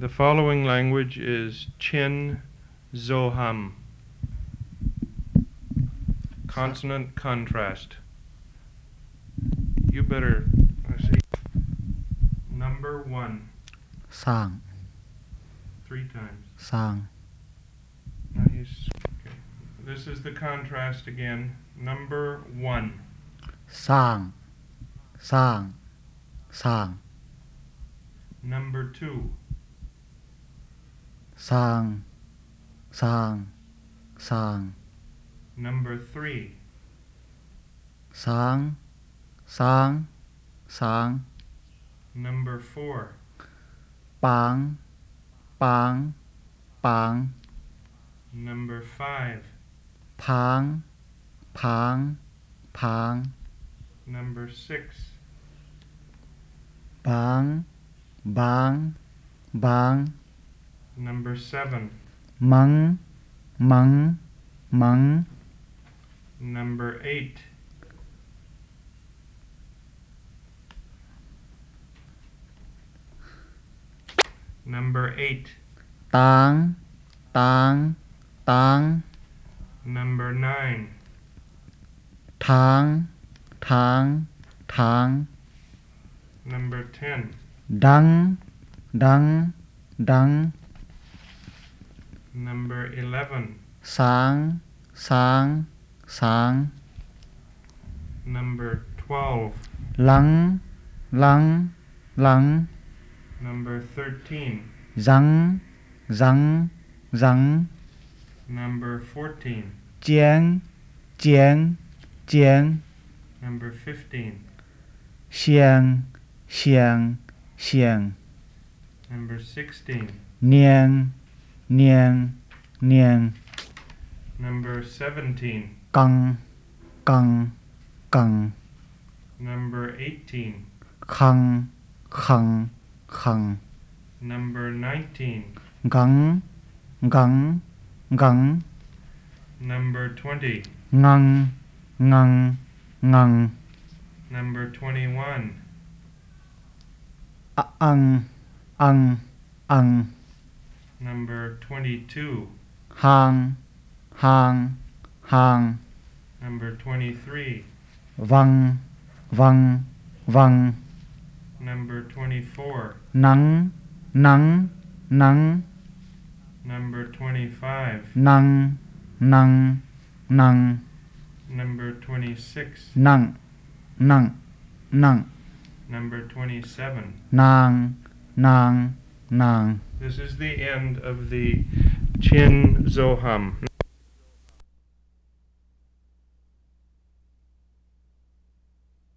The following language is Chin Zoham. Consonant contrast. You better, let's see. Number 1. สร้าง 3 times. สร้าง Now okay. This is the contrast again. Number 1. สร้าง สร้าง สร้าง Number 2. สร้าง สร้าง สร้าง Number 3. สร้าง สร้าง สร้าง Number 4. ปาง ปาง ปาง Number 5. พาง พาง พาง Number 6. บาง บาง บาง Number 7. มัง มัง มัง Number 8. Number 8. ตาง ตาง ตาง Number 9. ทาง ทาง ทาง Number 10. ดัง ดัง ดัง Number 11. สาง สาง สาง Number 12. หลัง หลัง หลัง Number 13. จัง จัง จัง Number 14. เจียง เจียง เจียง Number 15. เชียง เชียง เชียง Number 16. เนียง เนียง เนียง Number 17. กัง กัง กัง Number 18. คัง คัง คัง Number 19. กัง กัง กัง Number 20. งัง งัง งัง Number 21. อะอัง อัง อัง Number 22. หาง หาง หาง Number 23. วัง วัง วัง Number 24. หนัง หนัง หนัง Number 25. หนัง หนัง หนัง Number 26. นั่ง นั่ง นั่ง Number 27. นาง นาง นาง This is the end of the Chin Zoham.